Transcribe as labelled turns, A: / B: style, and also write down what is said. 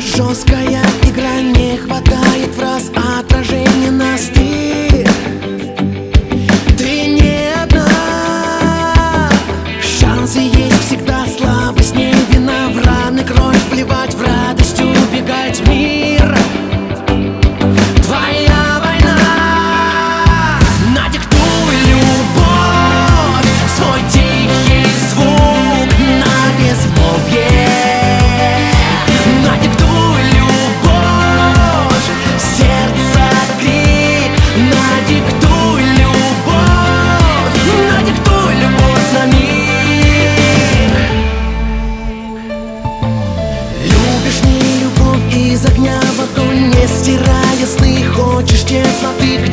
A: жесткая игра, не хватает фраз, отражения на стыд. Ты не одна, шансы есть всегда, слабость не вина. В раны кровь вливать, в радость убегать в мир. Твоя война, надиктуй любовь, свой тихий звук на безмолвие. Надиктуй любовь, сердце крик. Надиктуй любовь, надиктуй любовь на миг. Любишь не любовь из огня в огонь, не стирая сны, хочешь теплоты.